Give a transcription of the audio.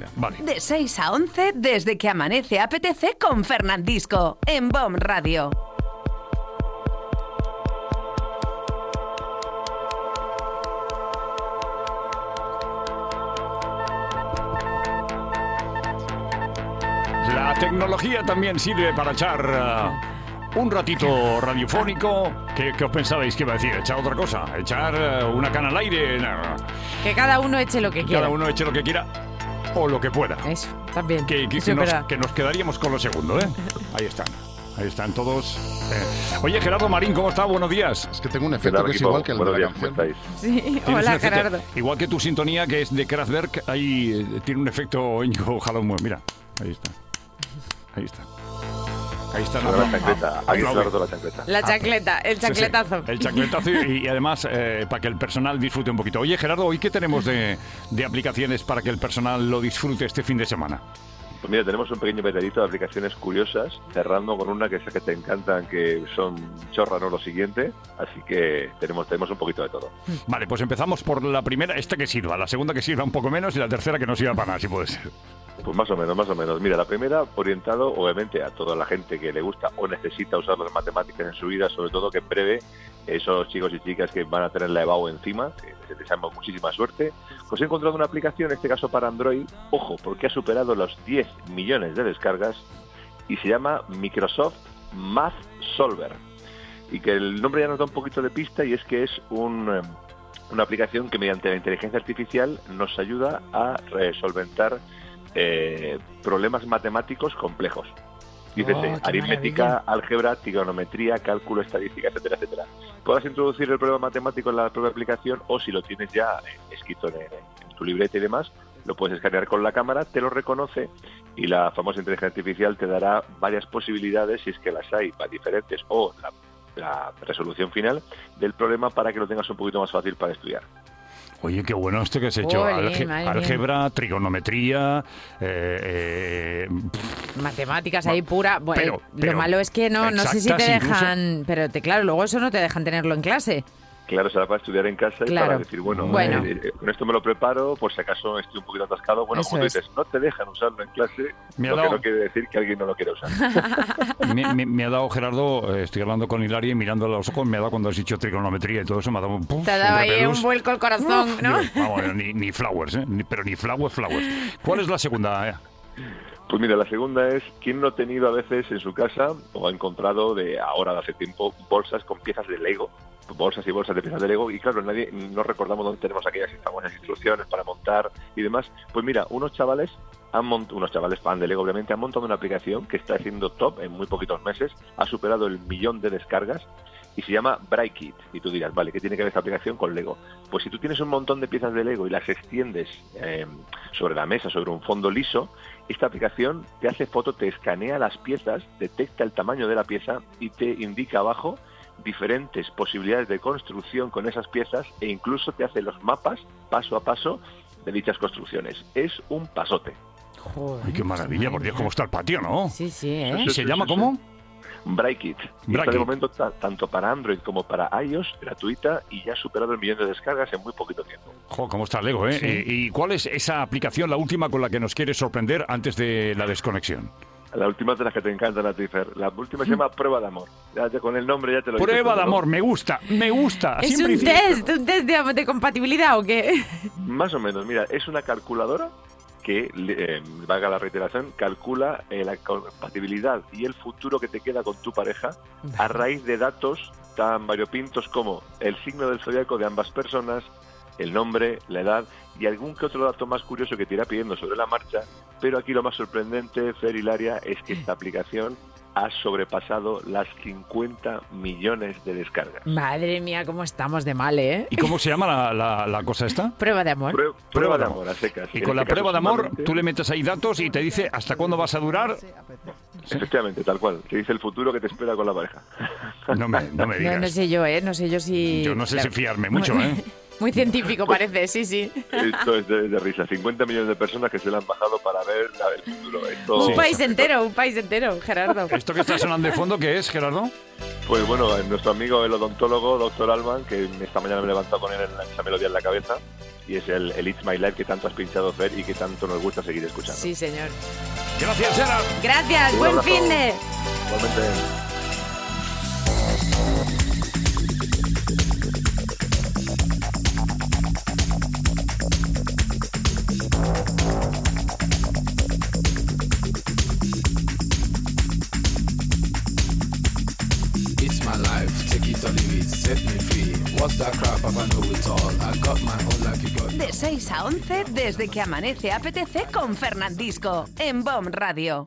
Vale. De 6 a 11, desde que amanece apetece con Fernandisco, en BOM Radio. La tecnología también sirve para echar un ratito radiofónico. ¿Qué os pensabais que iba a decir? ¿Echar otra cosa? ¿Echar una cana al aire? No. Que cada uno eche lo que quiera. Cada uno eche lo que quiera o lo que pueda. Eso, también. Que nos quedaríamos con lo segundo, ¿eh? Ahí están. Ahí están todos. Oye, Gerardo Marín, ¿cómo está? Buenos días. Es que tengo un efecto que es igual que el de la canción. Sí, hola, Gerardo. Igual que tu sintonía, que es de Kraftwerk, ahí tiene un efecto Íñigo Jalón. Mira, ahí está. Ahí está. Ahí está la chancleta. Ahí está la chancleta. La chancleta, el chancletazo. Sí, el chancletazo y además para que el personal disfrute un poquito. Oye, Gerardo, ¿hoy qué tenemos de aplicaciones para que el personal lo disfrute este fin de semana? Pues mira, tenemos un pequeño petadito de aplicaciones curiosas, cerrando con una que sé que te encantan, que son chorra, no lo siguiente, así que tenemos un poquito de todo. Vale, pues empezamos por la primera, esta que sirva, la segunda que sirva un poco menos y la tercera que no sirva para nada, si puede ser. Pues más o menos. Mira, la primera orientado obviamente a toda la gente que le gusta o necesita usar las matemáticas en su vida, sobre todo que en breve esos chicos y chicas que van a tener la EBAU encima, que les deseamos muchísima suerte. Pues he encontrado una aplicación, en este caso para Android, ojo, porque ha superado los 10 millones de descargas y se llama Microsoft Math Solver. Y que el nombre ya nos da un poquito de pista y es que es una aplicación que mediante la inteligencia artificial nos ayuda a solventar problemas matemáticos complejos. Dícese, aritmética, álgebra, trigonometría, cálculo, estadística, etcétera, etcétera. Puedes introducir el problema matemático en la propia aplicación o si lo tienes ya escrito en tu libreta y demás, lo puedes escanear con la cámara, te lo reconoce y la famosa inteligencia artificial te dará varias posibilidades, si es que las hay, diferentes, o la resolución final del problema para que lo tengas un poquito más fácil para estudiar. Oye, qué bueno esto que has hecho. Álgebra, trigonometría... matemáticas ahí pura. Bueno, pero lo malo es que no sé si te dejan... Incluso. Pero claro, luego eso no te dejan tenerlo en clase. Claro, será para estudiar en casa y para decir, bueno. Con esto me lo preparo, por si acaso estoy un poquito atascado. Bueno, como tú dices, no te dejan usarlo en clase, que no quiere decir que alguien no lo quiera usar. me ha dado, Gerardo, estoy hablando con Hilaria y mirándole a los ojos, me ha dado cuando has dicho trigonometría y todo eso, me ha dado un puf. Te ha dado ahí un vuelco al corazón, ¿no? Vamos, ni flowers, pero ni flowers. ¿Cuál es la segunda? Pues mira, la segunda es, ¿quién no ha tenido a veces en su casa o ha encontrado de hace tiempo bolsas con piezas de Lego? Bolsas y bolsas de piezas de Lego y claro, no recordamos dónde tenemos aquellas famosas instrucciones para montar y demás. Pues mira, unos chavales fan de Lego obviamente han montado una aplicación que está haciendo top en muy poquitos meses, ha superado el 1 millón de descargas y se llama BrickKit. Y tú dirás, vale, ¿qué tiene que ver esta aplicación con Lego? Pues si tú tienes un montón de piezas de Lego y las extiendes sobre la mesa, sobre un fondo liso, esta aplicación te hace foto, te escanea las piezas, detecta el tamaño de la pieza y te indica abajo diferentes posibilidades de construcción con esas piezas e incluso te hace los mapas paso a paso de dichas construcciones. Es un pasote. Joder, ay, qué maravilla, por Dios, cómo está el patio, ¿no? Sí. ¿Y se llama cómo? BrickKit. Está de momento tanto para Android como para iOS, gratuita, y ya ha superado el 1 millón de descargas en muy poquito tiempo. Jo, cómo está Lego, ¿eh? Sí. ¿Y cuál es esa aplicación, la última con la que nos quieres sorprender antes de la desconexión? La última de las que te encantan a ti, Fer. La última se llama Prueba de Amor. Ya con el nombre ya te lo digo. Prueba de Amor, me gusta. ¿Es un test de compatibilidad o qué? Más o menos, mira, es una calculadora que, valga la reiteración, calcula la compatibilidad y el futuro que te queda con tu pareja a raíz de datos tan variopintos como el signo del zodiaco de ambas personas, el nombre, la edad y algún que otro dato más curioso que te irá pidiendo sobre la marcha, pero aquí lo más sorprendente, Fer y Hilaria, es que esta aplicación ha sobrepasado las 50 millones de descargas. Madre mía, cómo estamos de mal, ¿eh? ¿Y cómo se llama la cosa esta? Prueba de amor. Prueba de amor, a secas. Y con la prueba de amor, tú le metes ahí datos y te dice hasta cuándo vas a durar. Efectivamente, tal cual. Te dice el futuro que te espera con la pareja. No me digas. No sé yo, ¿eh? No sé yo si... Yo no sé si fiarme mucho, ¿eh? Muy científico parece, sí. Esto es de risa. 50 millones de personas que se la han bajado para ver el futuro. Un país entero, Gerardo. ¿Esto que está sonando de fondo qué es, Gerardo? Pues bueno, nuestro amigo el odontólogo, doctor Alman, que esta mañana me he levantado con él esa melodía en la cabeza, y es el It's My Life que tanto has pinchado, Fer, y que tanto nos gusta seguir escuchando. Sí, señor. Gracias, Sara. Gracias, buen fin de... Igualmente. De 6 a 11, desde que amanece apetece con Fernandisco, en BOM Radio.